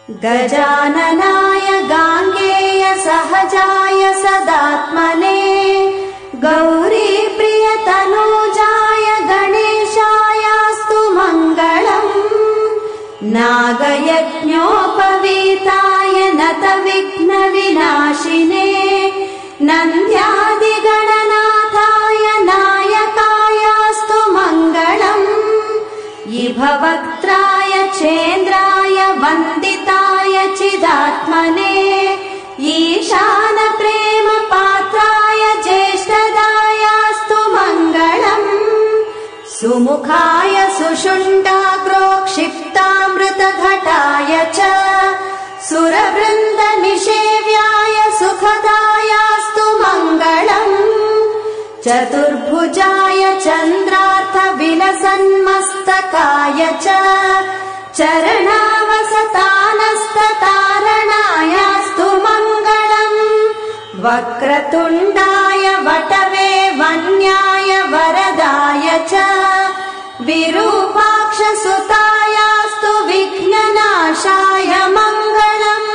गजाननाय गाङ्गेय सहजाय सदात्मने गौरीप्रियतनूजाय गणेशायास्तु मङ्गलम् नागयज्ञोपवीताय नतविघ्नविनाशिने नन्द्यादिगणनाथाय नायकायास्तु मङ्गलम् इभवक्त्राय चेन्द्राय वन्दिताय चिदात्मने ईशानप्रेमपात्राय ज्येष्ठदायास्तु मङ्गलम् सुमुखाय सुषुण्डाग्रोक्षिप्तामृतघटाय च सुरवृन्दनिषेव्याय सुखदायास्तु मङ्गलम् चतुर्भुजाय चन्द्रार्थविलसन्मस्तकाय च चरणावसतानस्ततारणायास्तु मङ्गलम् वक्रतुण्डाय वटवे वन्याय वरदाय च विरूपाक्षसुतायास्तु विघ्ननाशाय मङ्गलम्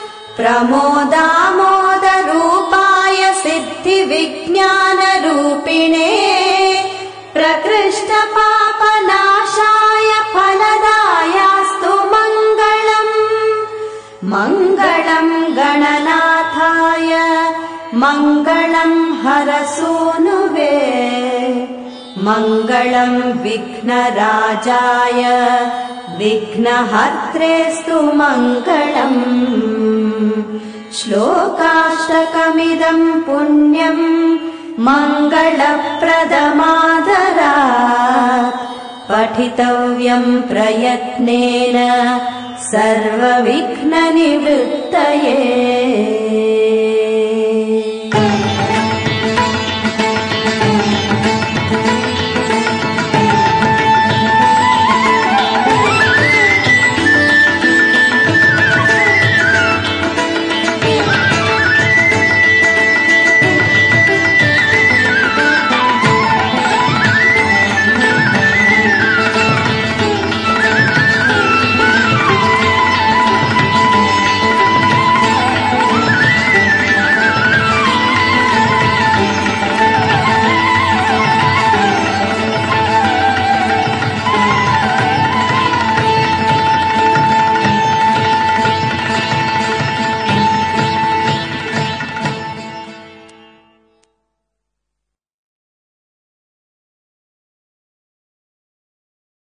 प्रमोदामोदरूपाय सिद्धिविज्ञानरूपिणे प्रकृष्टपापनाशाय फलदायास्तु मङ्गलम् मङ्गलम् गणनाथाय मङ्गलम् हरसूनुवे मङ्गलम् विघ्नराजाय विघ्नहर्त्रेस्तु मङ्गलम् श्लोकाष्टकमिदम् पुण्यम् मङ्गलप्रदमादरात् पठितव्यम् प्रयत्नेन सर्वविघ्ननिवृत्तये।